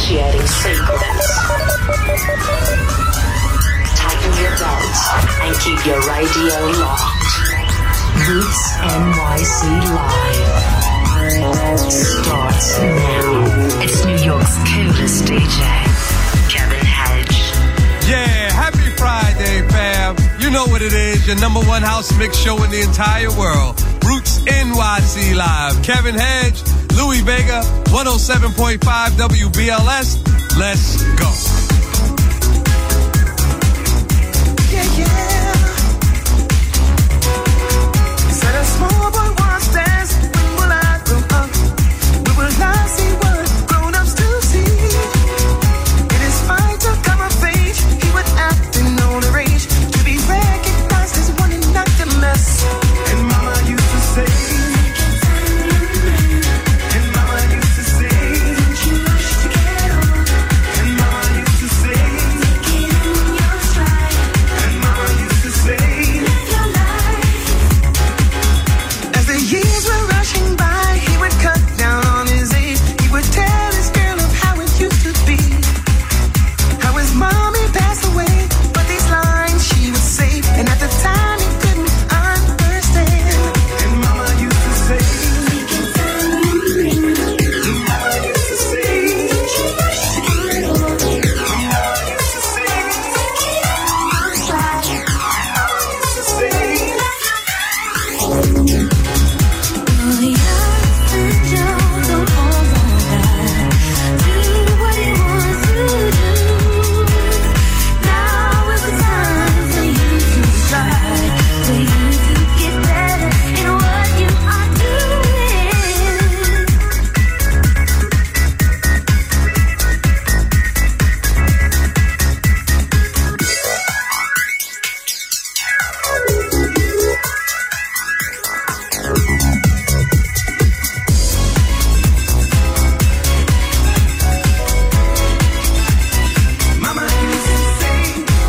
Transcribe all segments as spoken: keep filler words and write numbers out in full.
Initiating sequence. Tighten your belts and keep your radio locked. Roots N Y C Live starts now. It's New York's coolest D J, Kevin Hedge. Yeah, happy Friday, fam. You know what it is, your number one house mix show in the entire world. Roots N Y C Live. Kevin Hedge, Louis Vega, one oh seven point five W B L S. Let's go. Yeah, yeah. Said a small boy wants dance. When will I grow up? When will I see what grown-ups do see? In his fight to come of age, he would act in all the rage to be recognized as one and not the mess. And mama used to say, and mama used to say, don't you rush to get on? And mama used to say, take it in your stride. And mama used to say, live your life. As the years were rushing by, he would cut down on his age. He would tell his girl of how it used to be, how his mommy passed away, but these lines she would say, and at the time he couldn't understand. And mama used to say, take your time and bring it. And mama used to say, don't you rush to get on. And mama used to say, take it in your stride. And mama used to say, Oh, yeah, Joe, don't hold on back. Do what you want to do. Now is the time for you to strive, for you to get better in what you are doing. mama used to say,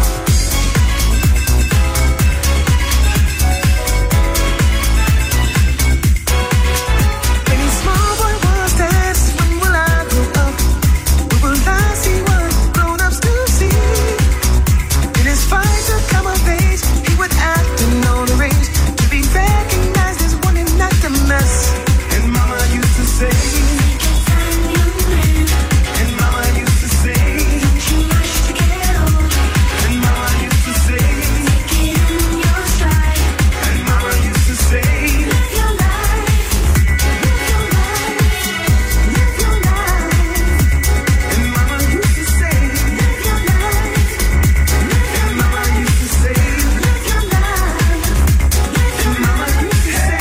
any small boy wants dance. When will I grow up? When will I see what grown-ups do see? In his fight to come of age, he would act in all the rage to be recognized as one and not the mess. And mama used to say, Take your time, young man. and mama used to say, Don't you rush to get on. and mama used to say, Take it in your stride. and mama used to say, Live your life. Live your life. Live your life. and mama used to say, Live your life. and mama used to say, Live your life. and mama used to say,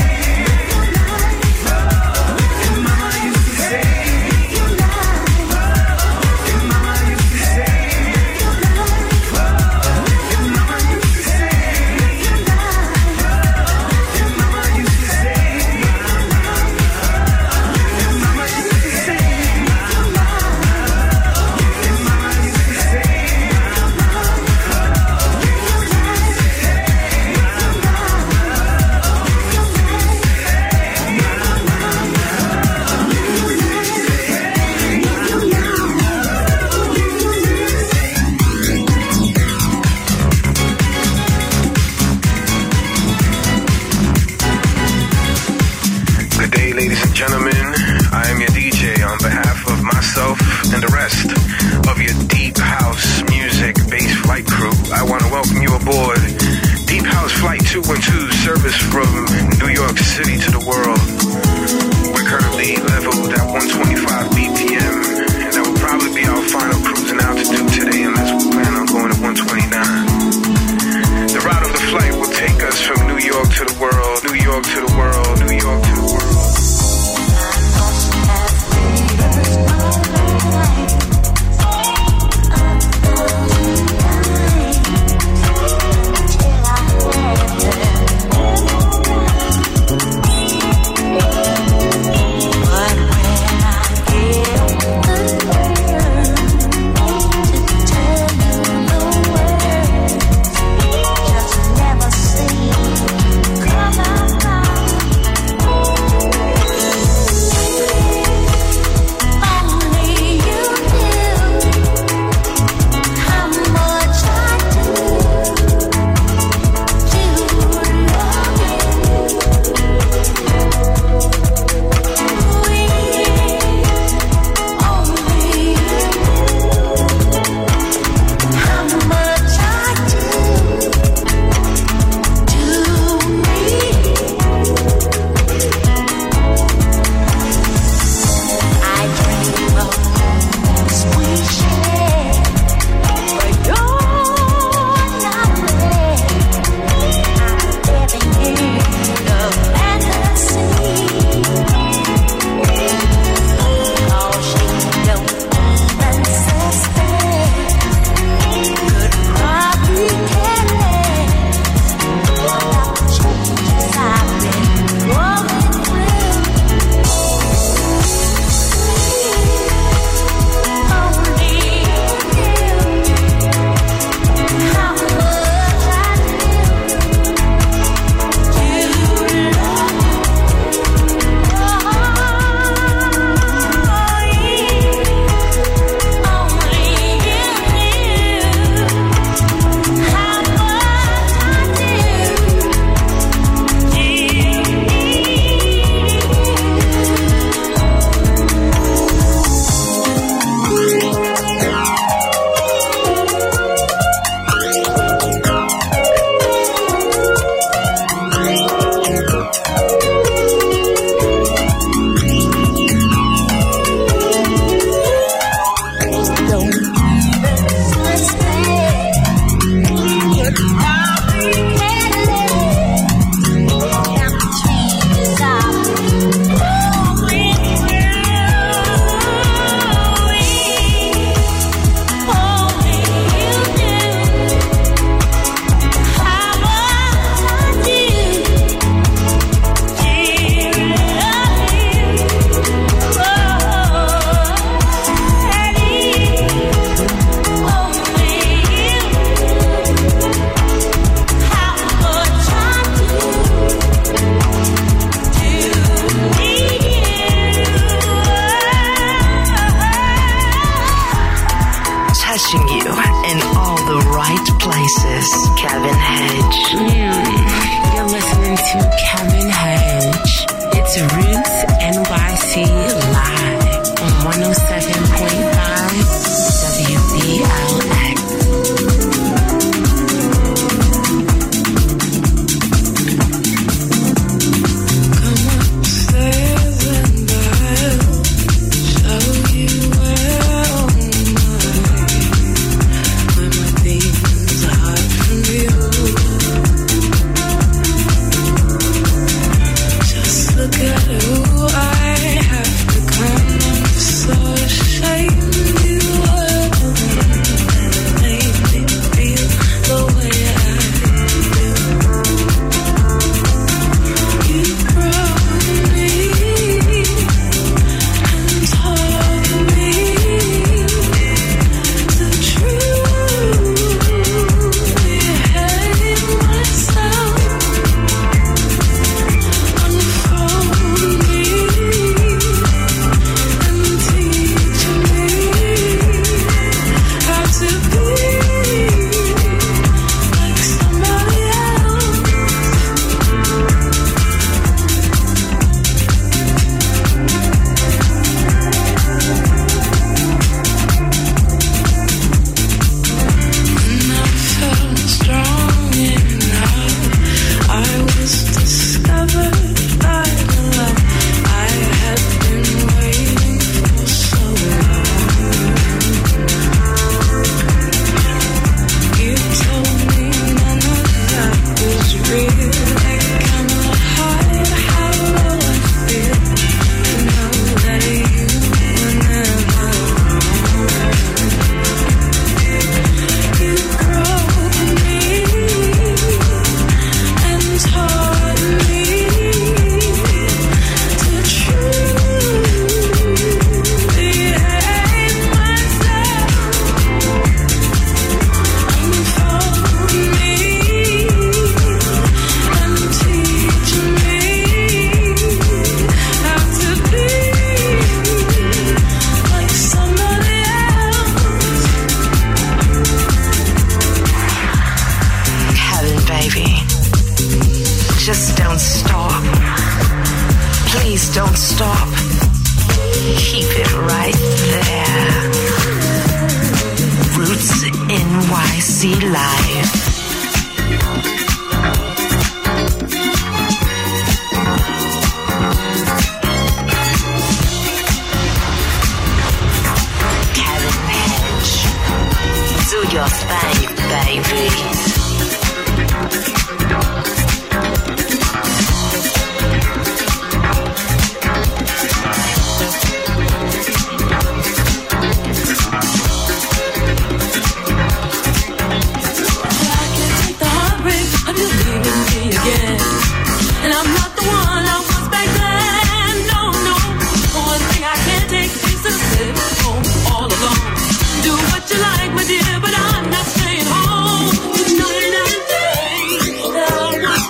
and mama used to say, Live your life. and mama used to say, and mama used to say, and mama used to say, and mama used to say, and mama used to say, Good day, ladies and gentlemen. I am your D J on behalf of myself and the rest of your Deep House Music Bass Flight crew. I want to welcome you aboard Deep House Flight two one two, service from New York City to the world. We're currently leveled at one twenty-five B P M, and that will probably be our final cruising altitude today unless we plan on going to one twenty-nine. The route of the flight will take us from New York to the world, New York to the world, New York to the world. Till I touching you in all the right places. Kevin Hedge. Mm, you're listening to Kevin Hedge. It's Roots N Y C Live on one oh seven point five W B L X. Do what you like, my dear, but I'm not staying home. You know that I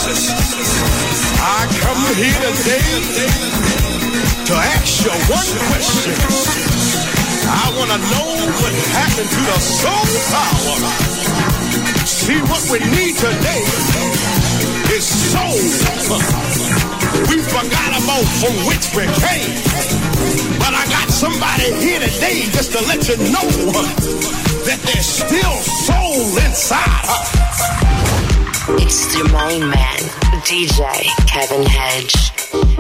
I come here today to ask you one question. I want to know what happened to the soul power. See, what we need today is soul. We forgot about from which we came. But I got somebody here today just to let you know that there's still soul inside her. It's your main man, D J Kevin Hedge.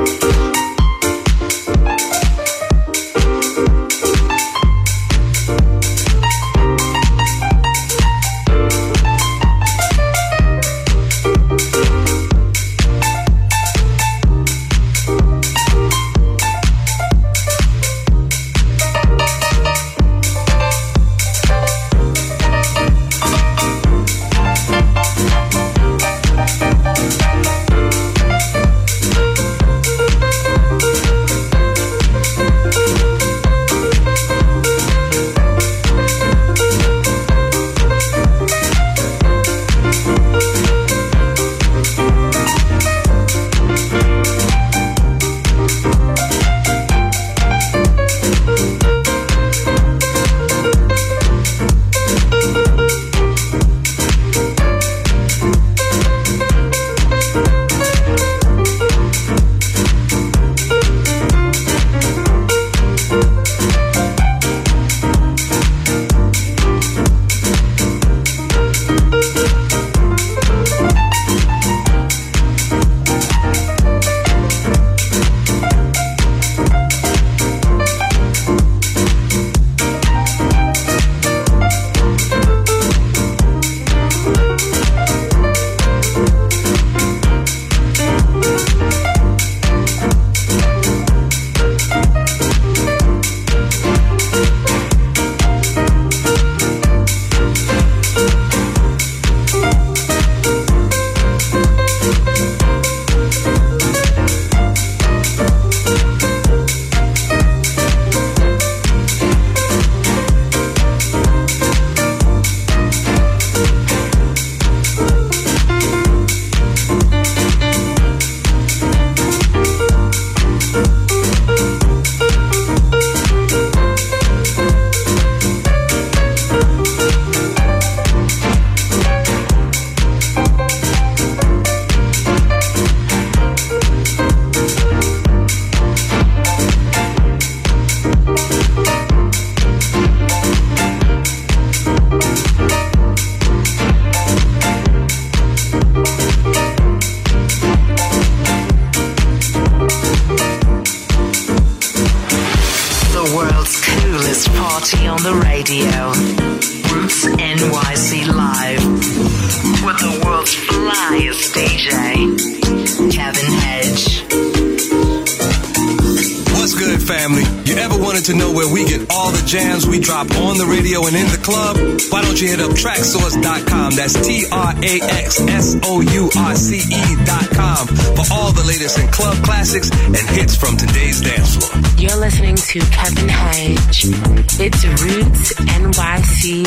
Jams we drop on the radio and in the club, why don't you hit up track source dot com? That's T R A X S O U R C E dot com for all the latest in club classics and hits from today's dance floor. You're listening to Kevin Hedge. It's Roots N Y C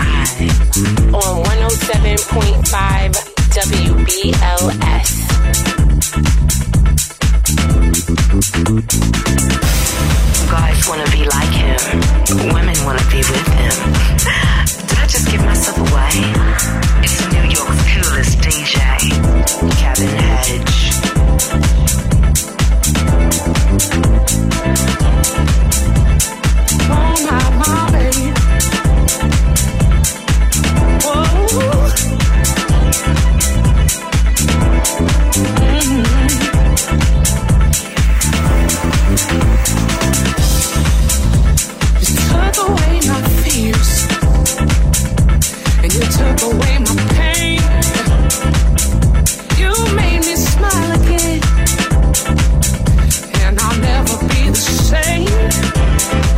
Live on one oh seven point five W B L S. Guys wanna be like him. Women wanna be with him. Did I just give myself away? It's New York's coolest D J, Kevin Hedge. Oh my, my baby. Whoa. Mm-hmm. You took away my fears, and you took away my pain. You made me smile again, and I'll never be the same.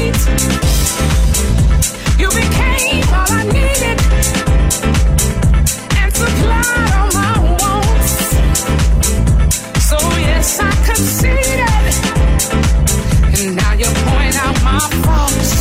need. You became all I needed and supplied all my wants. So yes, I conceded, and now you point out my faults.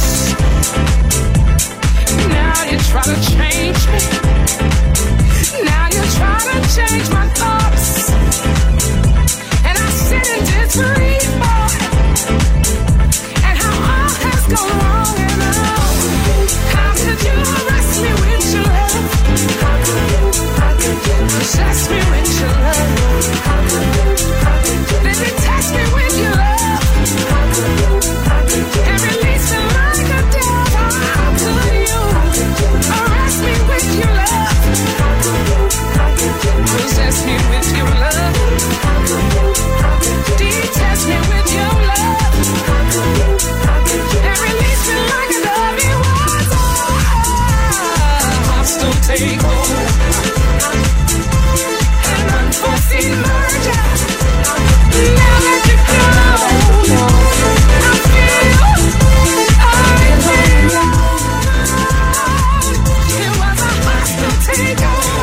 Now you try to change me. Now you try to change my thoughts. And I sit and disbelieve, boy, and how all has gone wrong. And oh, how could you arrest me with your love? How could you, how could you possess me with your love? How could you, how could you then detach me with your love? How could you, how could you and release me like a dove? How could you arrest me with your love? How could you, how could you possess me with your love? How could you, how could you detach me with your love? How could you, how could you and release me like a dove? It was a hostile takeover, an unforeseen merger. Now let you go. I feel I can it was a hostile takeover.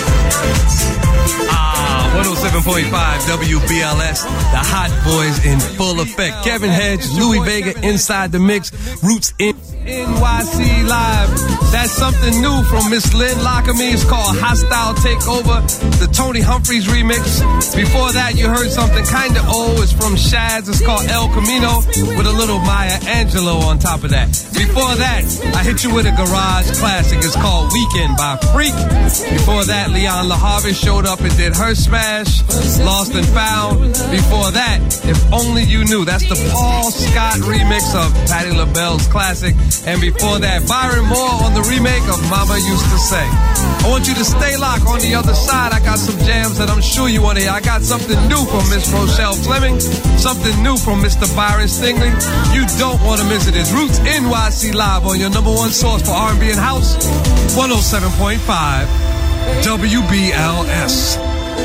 Ah, one oh seven point five W B L S, the Hot Boys in full effect. Kevin Hedge, Louis Vega inside the mix. Roots in N Y C Live. That's something new from Miss Lynn Lockamy. It's called Hostile Takeover, the Tony Humphries remix. Before that, you heard something kind of old. It's from Shaz. It's called El Camino with a little Maya Angelou on top of that. Before that, I hit you with a garage classic. It's called Weekend by Freak. Before that, Leon LaHarvey showed up and did her smash, Lost and Found. Before that, If Only You Knew. That's the Paul Scott remix of Patti LaBelle's classic. And before that, Byron Moore on the remake of Mama Used to Say. I want you to stay locked. On the other side, I got some jams that I'm sure you want to hear. I got something new from Miss Rochelle Fleming, something new from Mister Byron Stingley. You don't want to miss it. It's Roots N Y C Live on your number one source for R and B and House, one oh seven point five W B L S.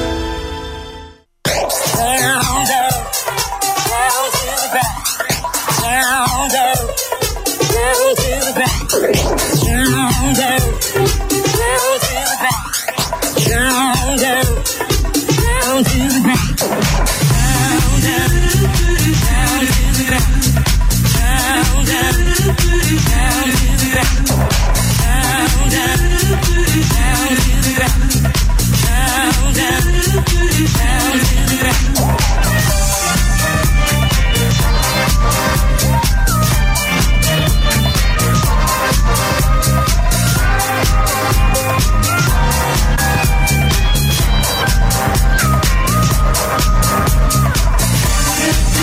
Down, down, down to the back. Down, down, down to the back. Down, down, down to the back. Down, down, down to the back. Down, down, down to the back. Down, down, down to the back. Down, down, down to the back. Down, down, down to the back.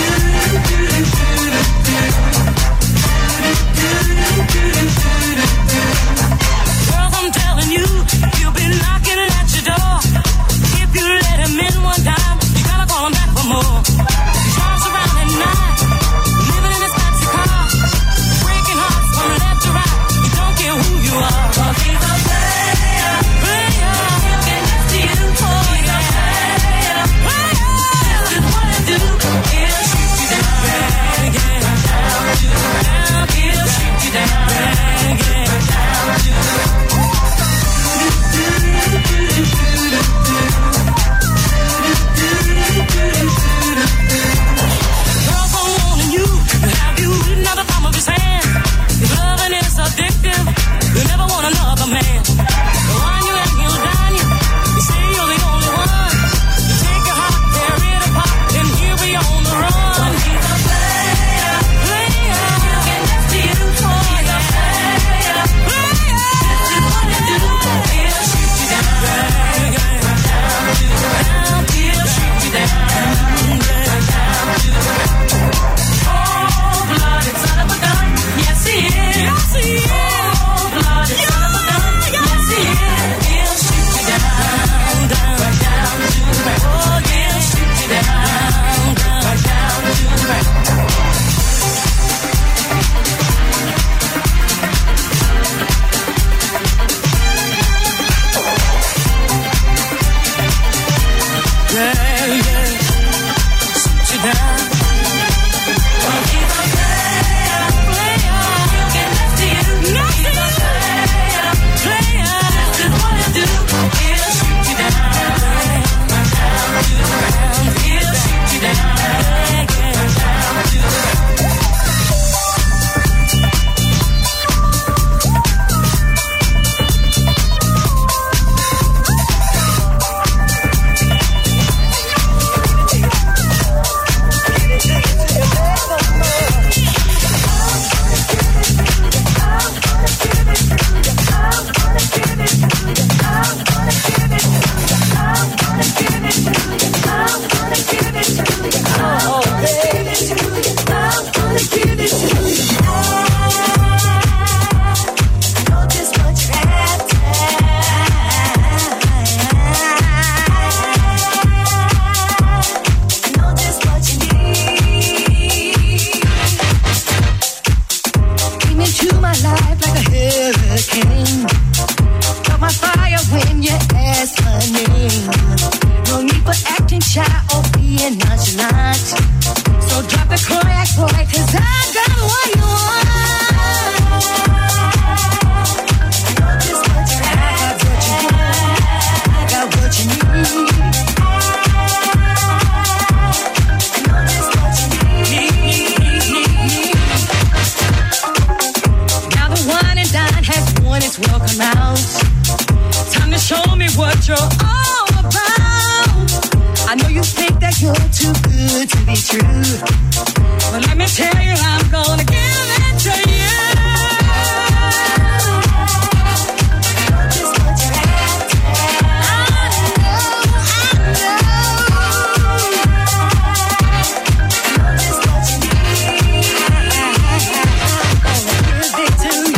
Do a hurricane. Got my fire when you ask my name. No need for acting shy or being nonchalant. So drop the cognac, boy, 'cause I got what you want. Just what you have, what you want. I got what you need. It's welcome out. Time to show me what you're all about. I know you think that you're too good to be true, but let me tell you, I'm gonna give it to you. Just what you have. I know, I know. Just what you need. I'm gonna give it to you.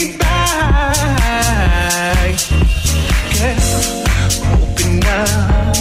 Open up.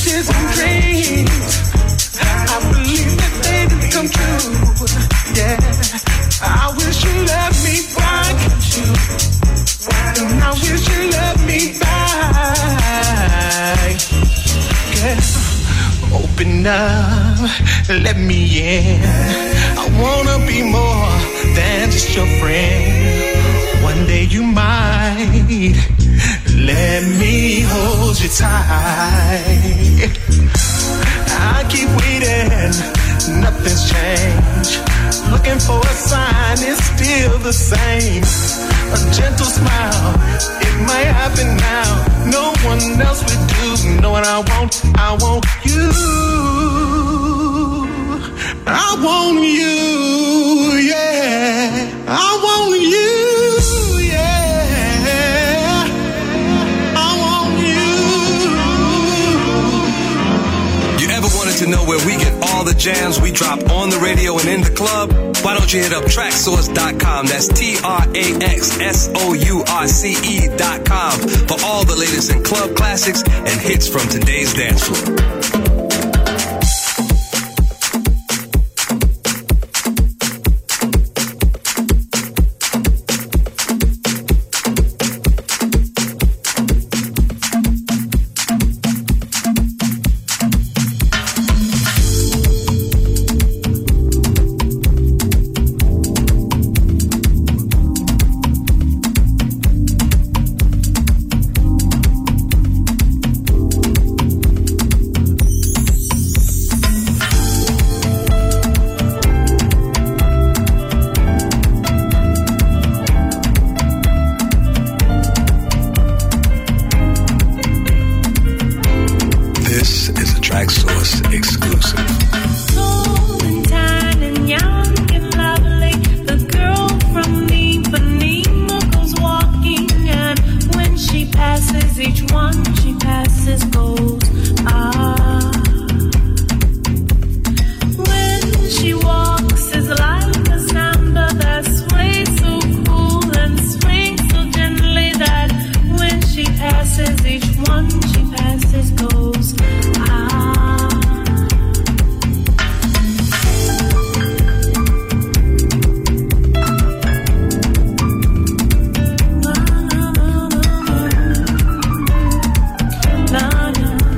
wishes and dreams. I believe that they did come true. Yeah, I wish you loved me back. And I wish you loved me back. Yeah, open up, let me in. I wanna be more than just your friend. One day you might let me hold you tight. I keep waiting, nothing's changed. Looking for a sign, it's still the same. A gentle smile, it might happen now. No one else would do. Know what I want? I want you. I want you, yeah. I want you. To know where we get all the jams we drop on the radio and in the club, why don't you hit up track source dot com? That's T R A X S O U R C E dot com for all the latest in club classics and hits from today's dance floor. Love.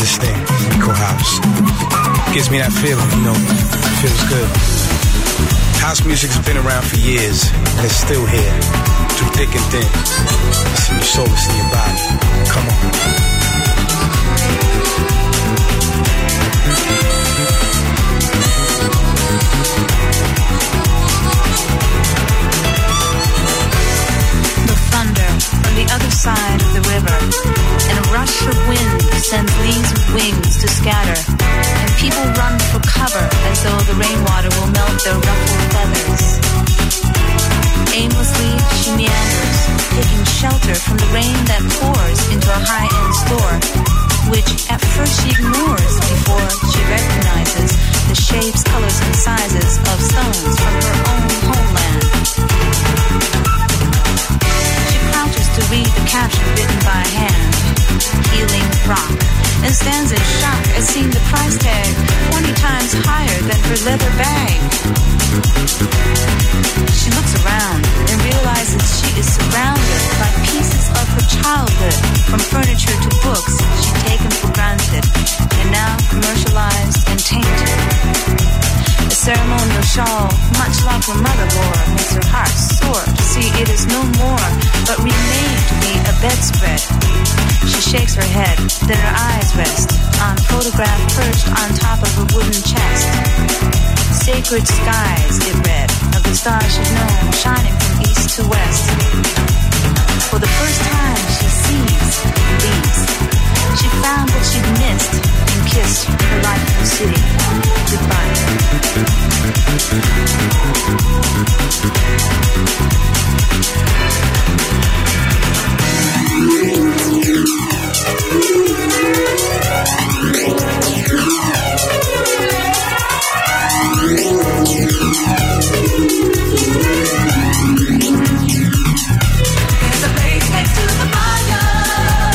this thing we call house. Gives me that feeling, you know, feels good. House music's been around for years, and it's still here, through thick and thin. It's in your soul, it's in your body. Come on. The thunder from the other side of the river, and a rush of wind sends leaves with wings to scatter, and people run for cover as though the rainwater will melt their ruffled feathers. Aimlessly she meanders, taking shelter from the rain that pours into a high-end store, which at first she ignores before she recognizes the shapes, colors, and sizes of stones from her own homeland. She crouches to read the caption written by hand, Healing Rock, and stands in shock at seeing the price tag twenty times higher than her leather bag. She looks around and realizes she is surrounded by pieces of her childhood, from furniture to books she'd taken for granted and now commercialized and tainted. A ceremonial shawl, much like her mother wore, makes her heart sore to see it is no more, but remade to be a bedspread. She shakes her head, then her eyes rest on a photograph perched on top of her wooden chest. Sacred skies, it read, of the stars she'd known, shining from east to west. For the first time she sees these. She found what she'd missed and kissed her life in the city goodbye. There's a place next to the fire.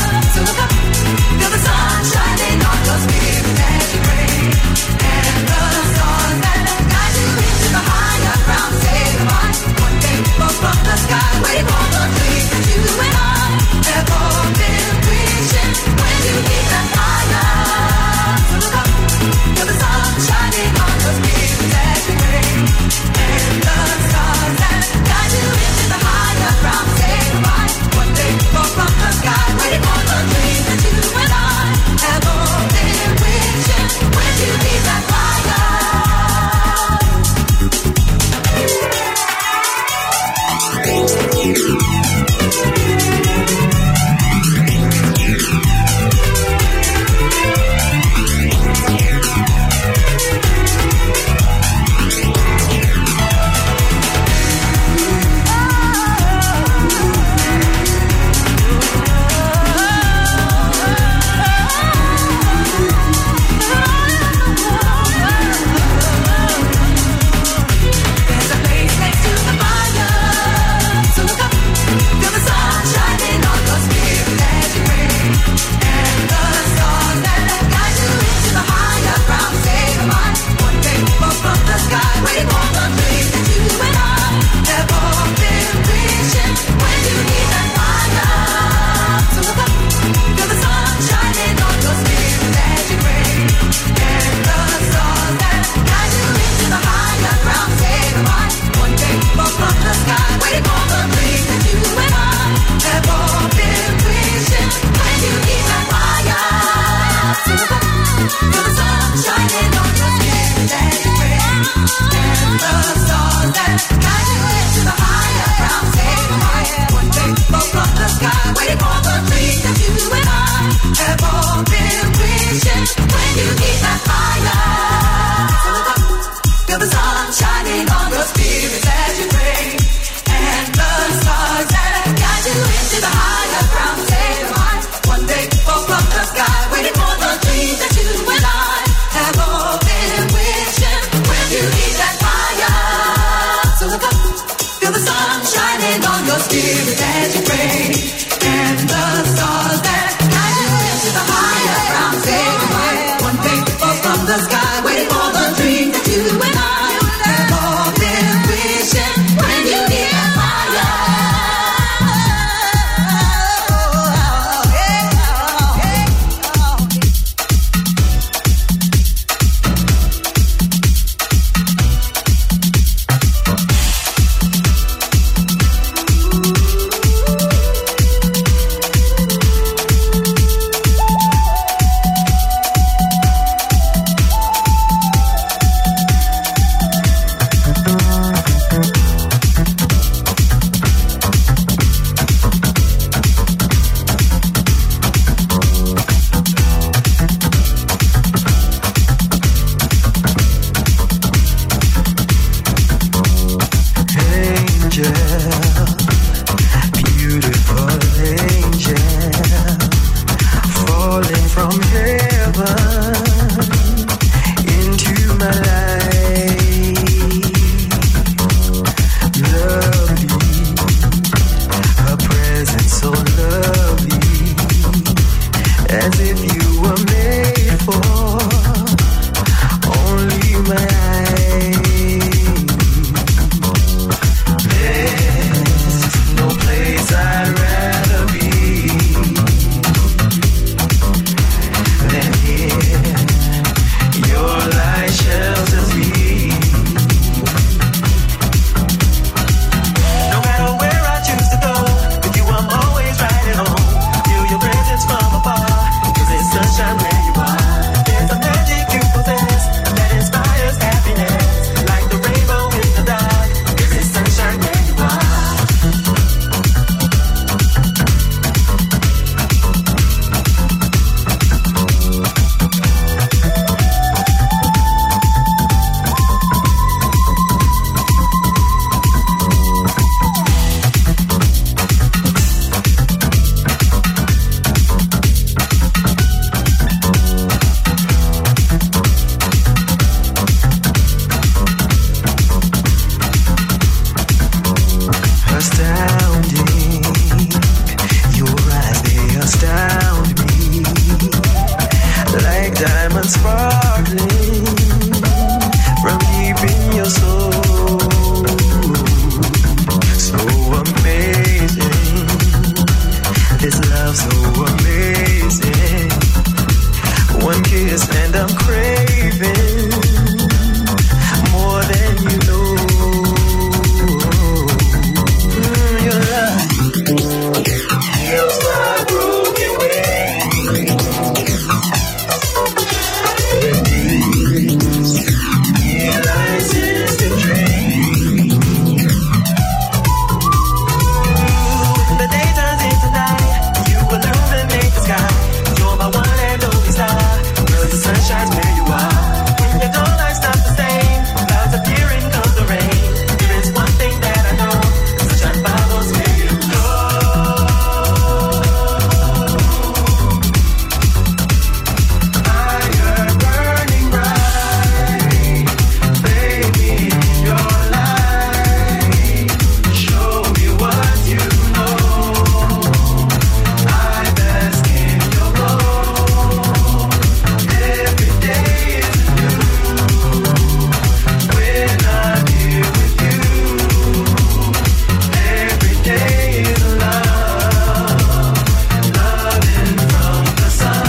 as if you were made for only my eyes. There's no place I'd rather be than here. Your light shelters me. No matter where I choose to go, with you I'm always right at home. Feel your presence from afar, 'cause it's sunshine where you are. There's a magic you possess that inspires happiness, like the rainbow in the dark, 'cause it's sunshine where you are. Astounding, your eyes, they astound me, like diamonds sparkling from deep in your soul. So amazing, this love so amazing. One kiss and I'm craving more than you know. Your love heals my broken way. Realizes the dream. The day turns into night. You illuminate the sky. You're my one and only star. Girl, the sun shines where you are. When your dawn lights not the same, clouds appear and comes the rain. There is one thing that I know. Sunshine follows where you go. Fire burning bright, baby, your light. Show me what you know. I bask in your glow. Every day is new. When I'm here with you, every day is love, loving from the sun.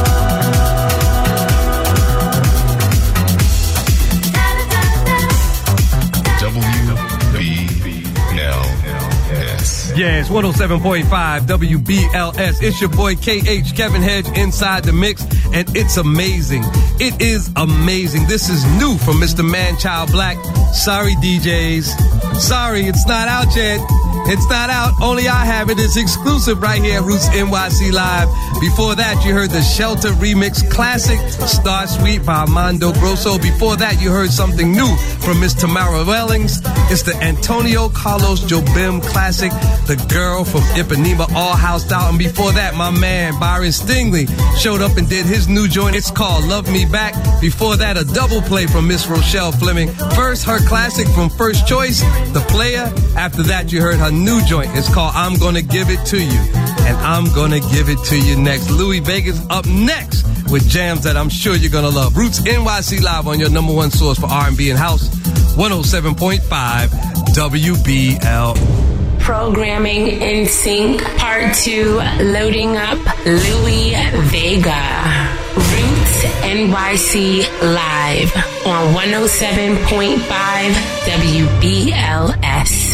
W B L S. Yeah, it's one oh seven point five W B L S. It's your boy K H, Kevin Hedge, inside the mix, and it's amazing. It is amazing. This is new from Mister Manchild Black. Sorry, D Js. Sorry, it's not out yet. It's not out. Only I have it. It's exclusive right here at Roots N Y C Live. Before that, you heard the Shelter remix classic, Star Sweet by Armando Grosso. Before that, you heard something new from Miss Tamara Wellings. It's the Antonio Carlos Jobim classic, The Girl from Ipanema, all housed out. And before that, my man Byron Stingley showed up and did his new joint. It's called Love Me Back. Before that, a double play from Miss Rochelle Fleming. First, her classic from First Choice, The Player. After that, you heard her new joint. It's called I'm Gonna Give It To You. And I'm gonna give it to you next. Louis Vegas up next with jams that I'm sure you're gonna love. Roots N Y C Live on your number one source for R and B and house, one oh seven point five W B L. Programming in sync, part two, loading up Louis Vega. Roots N Y C Live on one oh seven point five W B L S.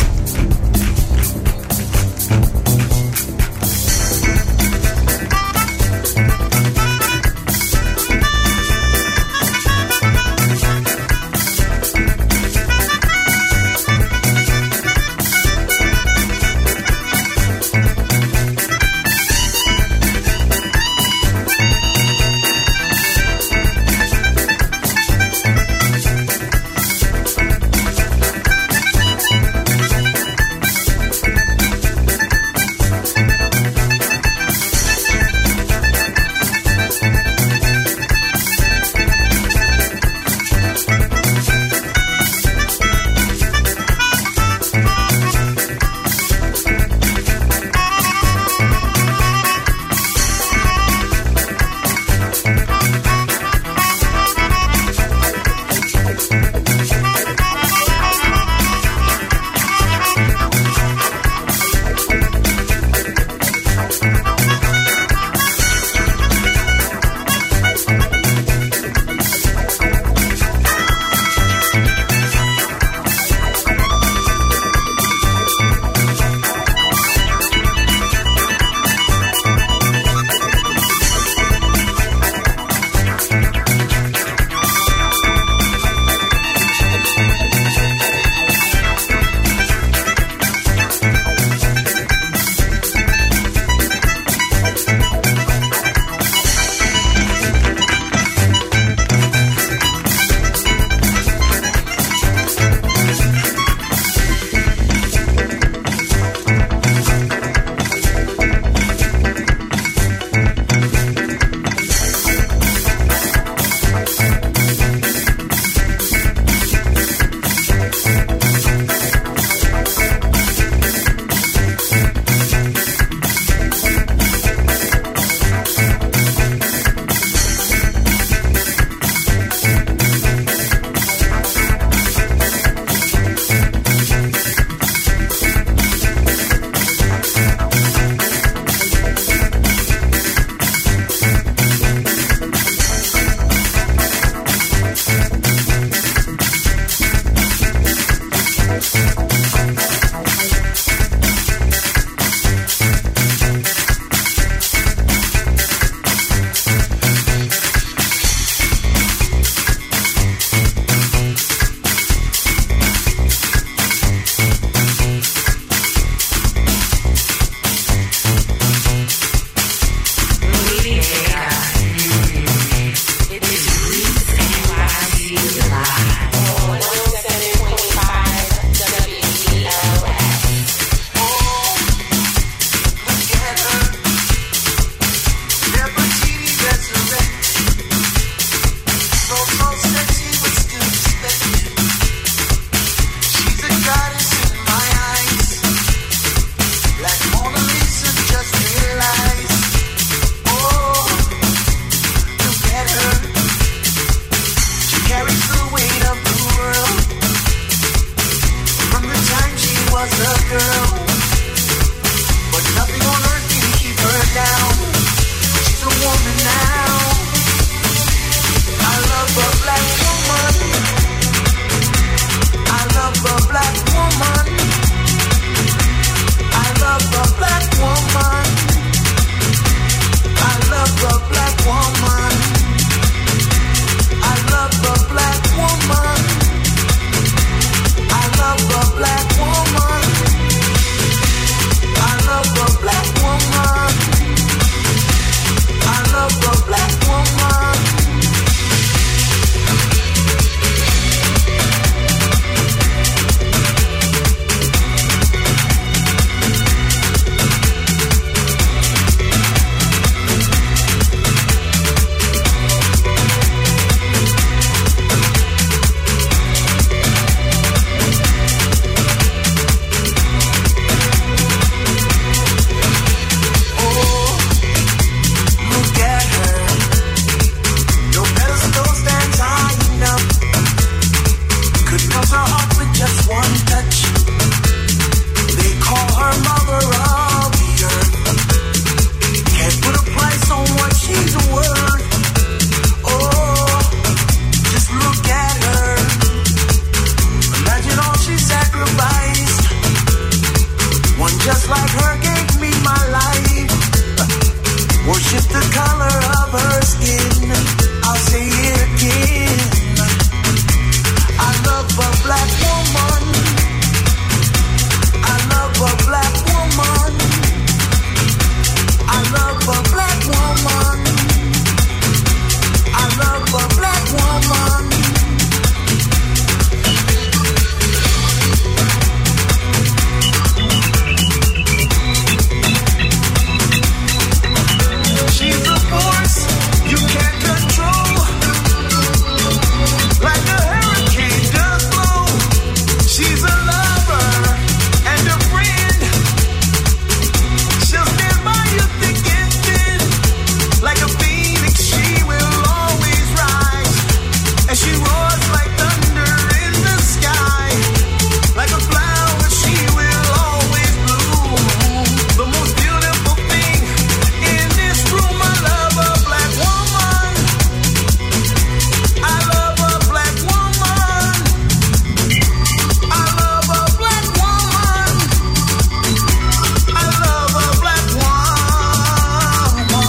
color of her skin. I'll say it again. I love a black woman. I love a black woman. I love a black woman. I love a black woman. She's a force you can't control, like a hurricane does blow. She's a lover and a friend. She'll stand by you thick and thin, like a phoenix she will always rise. And she roars like thunder in the sky, like a flower she will always bloom. The most beautiful thing in this room, I love a black woman. I love a black woman. I love a black woman. I love a black woman.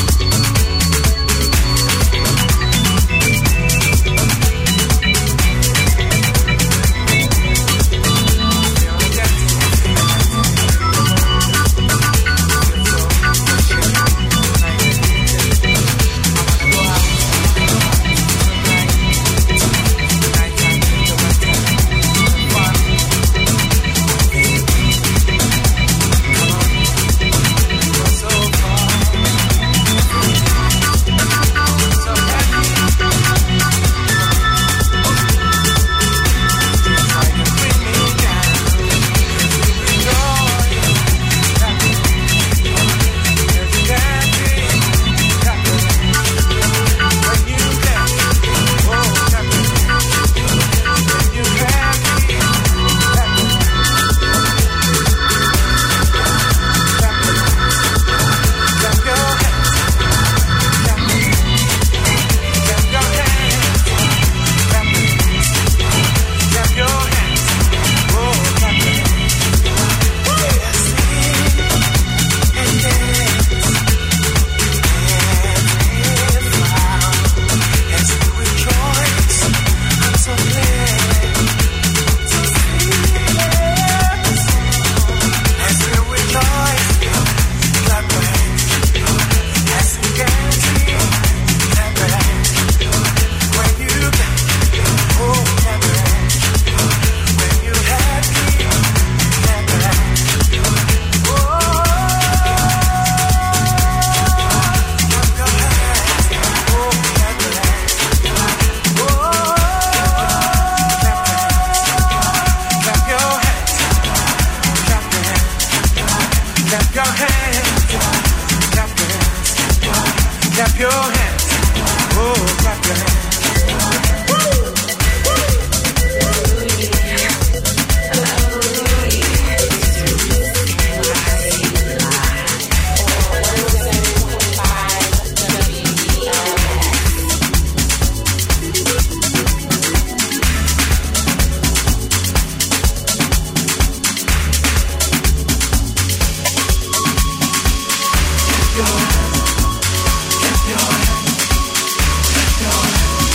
Clap your hands. Oh, clap your hands. Your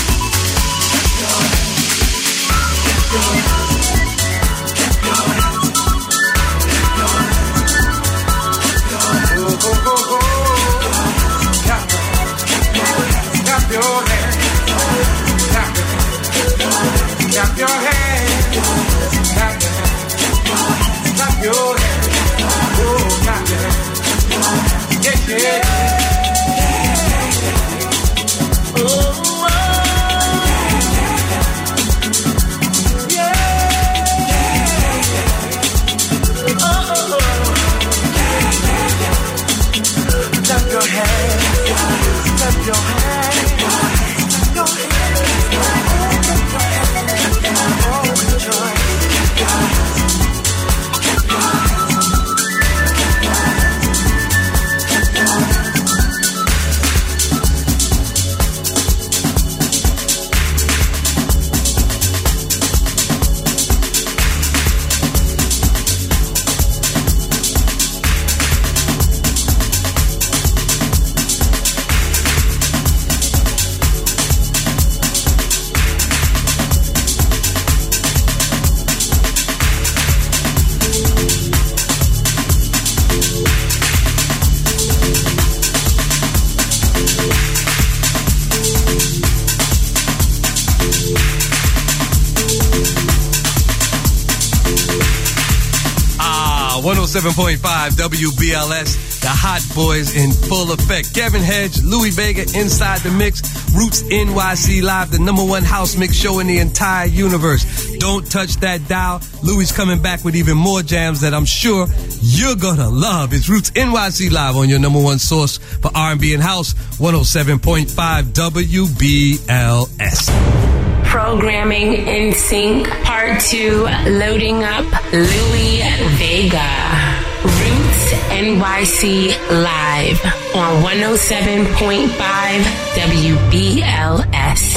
seven point five W B L S, the Hot Boys in full effect. Kevin Hedge, Louis Vega inside the mix. Roots N Y C Live, the number one house mix show in the entire universe. Don't touch that dial. Louis coming back with even more jams that I'm sure you're gonna love. It's Roots N Y C Live on your number one source for R and B and house, one oh seven point five W B L S. Programming in sync, part two, loading up Louis Vega. Roots N Y C Live on one oh seven point five W B L S.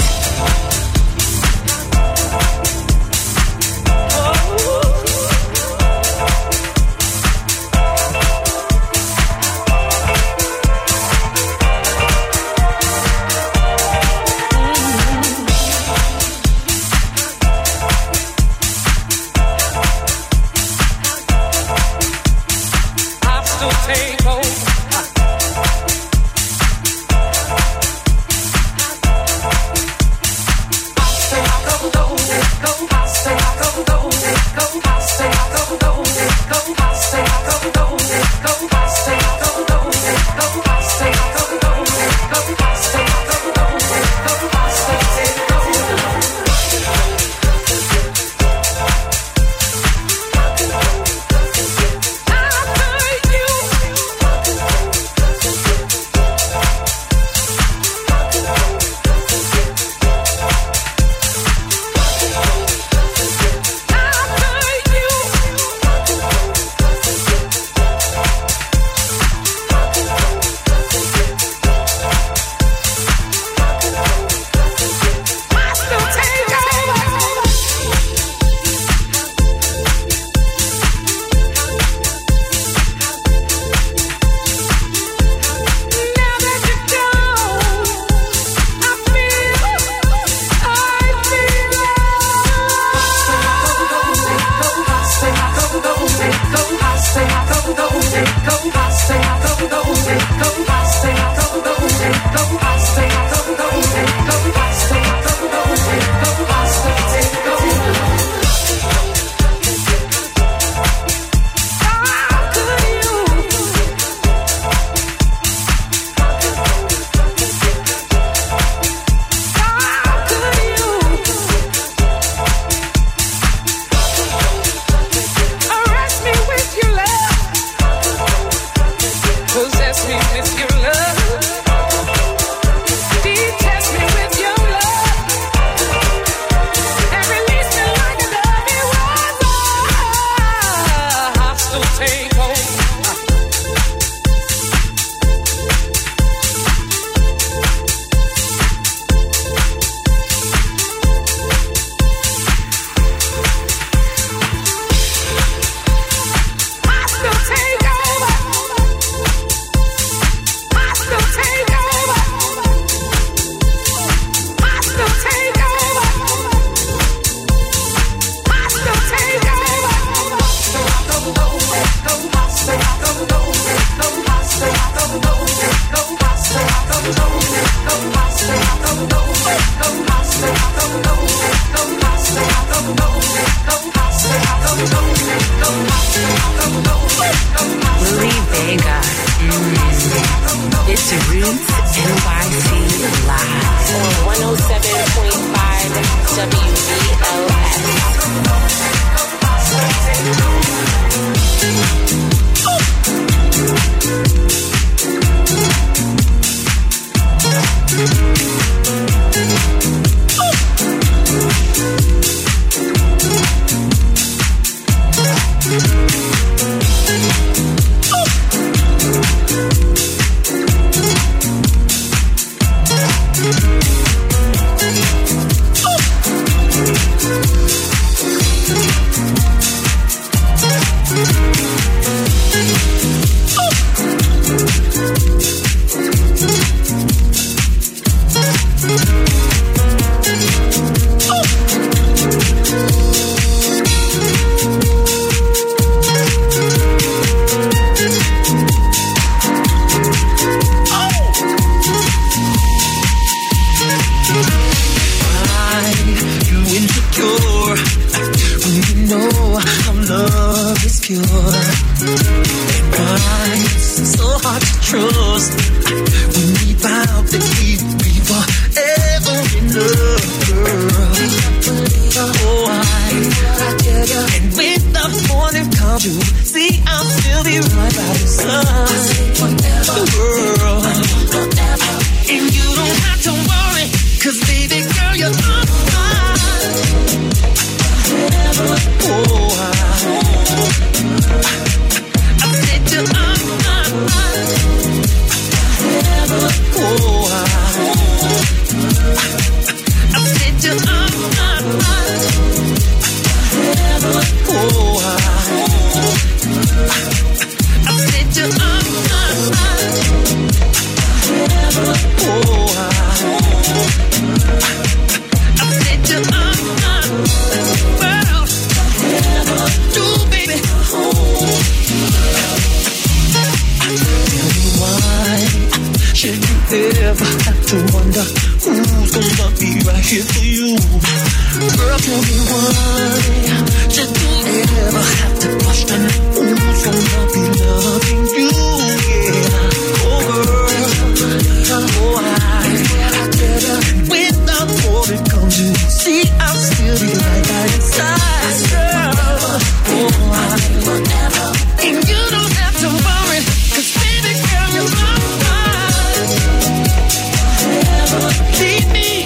ever have to wonder who's gonna be right here for you. Girl, tell me why should you ever have to question who's gonna be loving you? Yeah, oh girl, oh I better without more it comes to see I'll still be right by your side, girl. Oh I forever, and you don't have to worry, 'cause baby girl you're mine. Never leave me.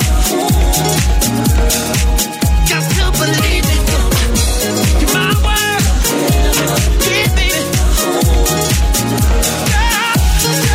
Got to believe it. You're my word. Yeah, baby. Girl,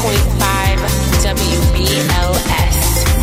point five W B L S.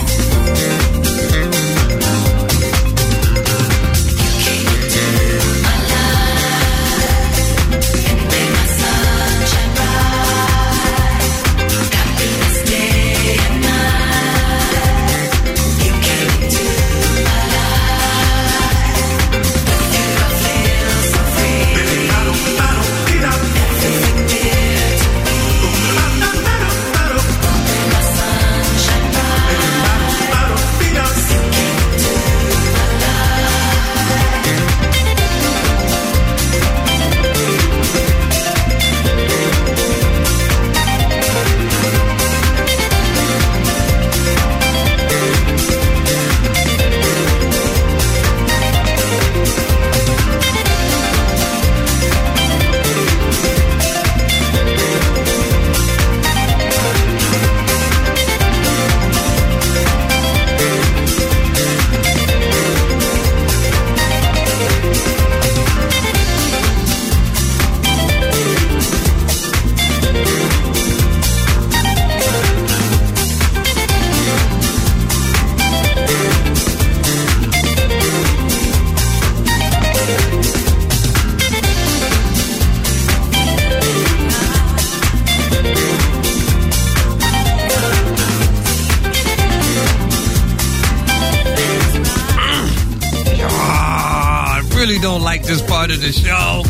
Don't like this part of the show.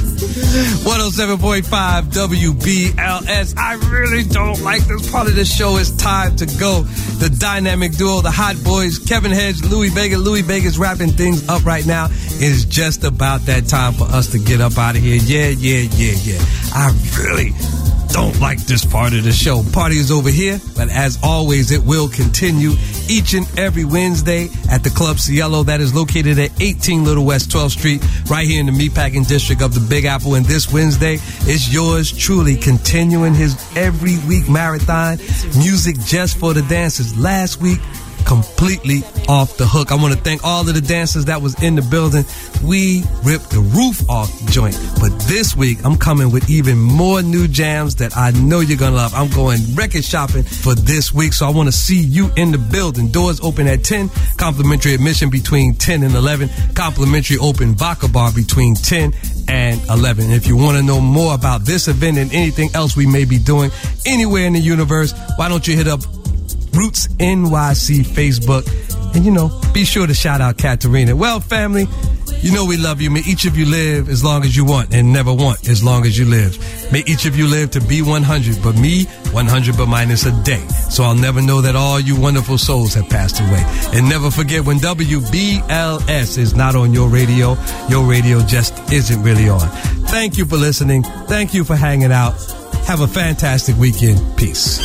one oh seven point five W B L S. I really don't like this part of the show. It's time to go. The dynamic duo, the Hot Boys, Kevin Hedge, Louis Vega. Louis Vega's wrapping things up right now. It's just about that time for us to get up out of here. Yeah, yeah, yeah, yeah. I really don't like this part of the show. Party is over here, but as always, it will continue each and every Wednesday at the Club Cielo that is located at eighteen Little West twelfth Street, right here in the Meatpacking District of the Big Apple. And this Wednesday is yours truly, continuing his every week marathon, music just for the dancers. Last week, completely off the hook. I want to thank all of the dancers that was in the building. We ripped the roof off the joint. But this week, I'm coming with even more new jams that I know you're going to love. I'm going record shopping for this week, so I want to see you in the building. Doors open at ten. Complimentary admission between ten and eleven. Complimentary open vodka bar between ten and eleven. And if you want to know more about this event and anything else we may be doing anywhere in the universe, why don't you hit up Roots N Y C Facebook, and you know, be sure to shout out Katarina. Well, family, you know we love you. May each of you live as long as you want and never want as long as you live. May each of you live to be one hundred, but me, one hundred but minus a day. So I'll never know that all you wonderful souls have passed away. And never forget, when W B L S is not on your radio, your radio just isn't really on. Thank you for listening. Thank you for hanging out. Have a fantastic weekend. Peace.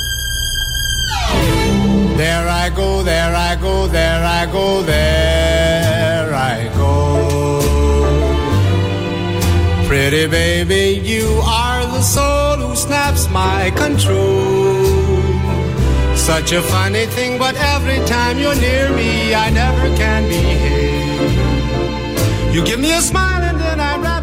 There I go, there I go, there I go, there I go. Pretty baby, you are the soul who snaps my control. Such a funny thing, but every time you're near me, I never can behave. You give me a smile and then I run.